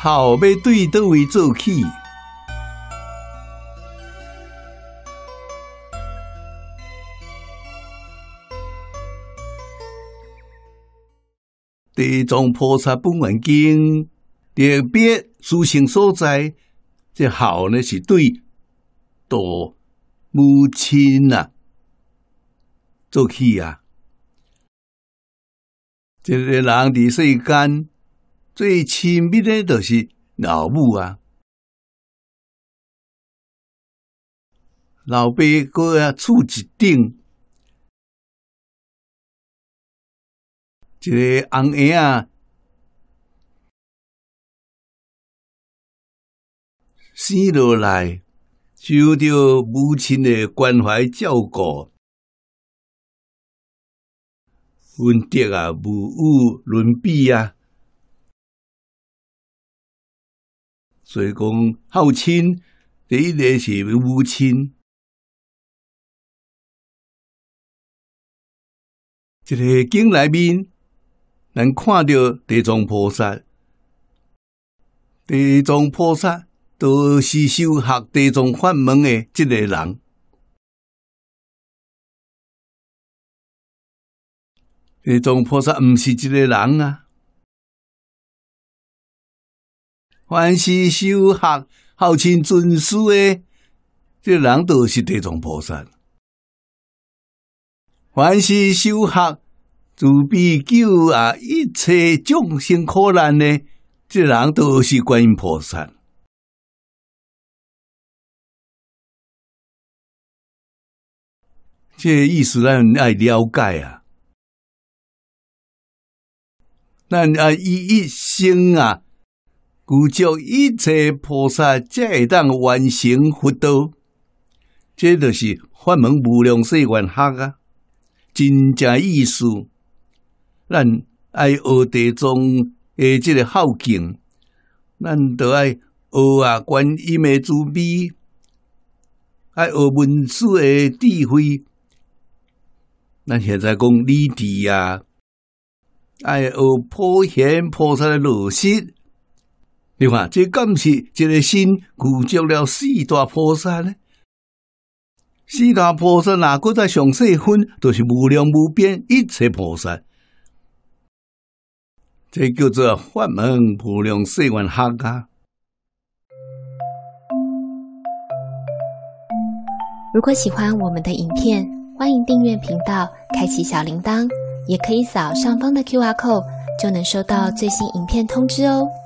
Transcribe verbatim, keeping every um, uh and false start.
好要对倒位做起？地藏菩萨本愿经特别殊胜所在，这好呢是对度母亲啊做起啊。这个人伫世间最亲密的就是老母啊，老爸搁啊厝一顶，一个红婴啊，生落来受到母亲的关怀照顾，恩德啊无有伦比啊。所以讲孝亲第一个是母亲。这个经内面，咱看到地藏菩萨，地藏菩萨都是修学地藏法门的一个人。地藏菩萨毋是一个人啊，凡是修学孝亲尊师的，这个人都是地藏菩萨。凡是修学慈悲救啊一切众生苦难的，这个人都是观音菩萨。这个意思咱要了解啊，咱要以一生啊，具足一切菩萨才会当完成佛道。这就是法门无量世愿学啊，真正意思。咱爱学地藏的这个孝敬，咱就爱学啊观音的慈悲，爱学文殊的智慧。咱现在讲理智啊，爱学普贤菩萨的乐识。你看，这敢是一个心具足了四大菩萨呢？四大菩萨哪个在上细分，都是无量无边一切菩萨。这叫做法门无量世愿学啊。 如果喜欢我们的影片，欢迎订阅频道，开启小铃铛，也可以扫上方的 Q R code， 就能收到最新影片通知哦。